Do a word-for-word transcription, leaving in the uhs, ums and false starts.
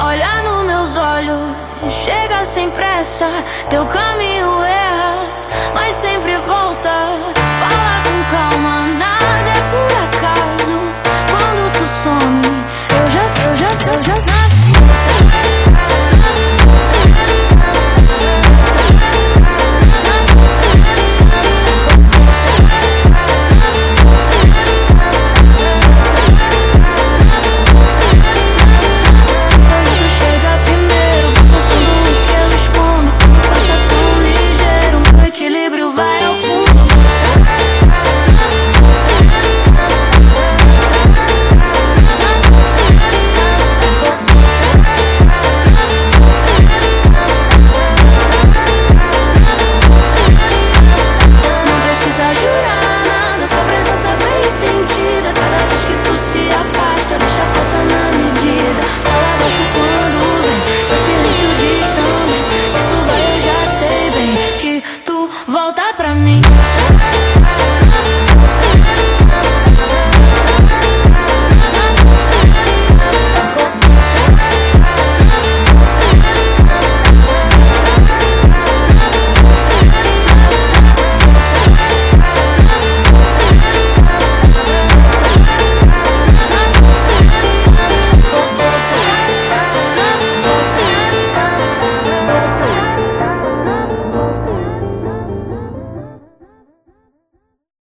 Olha nos meus olhos, chega sem pressa. Teu caminho erra, mas sempre volta. Fala com calma, nada é por acaso. Quando tu some, eu já sei, eu já sei, eu já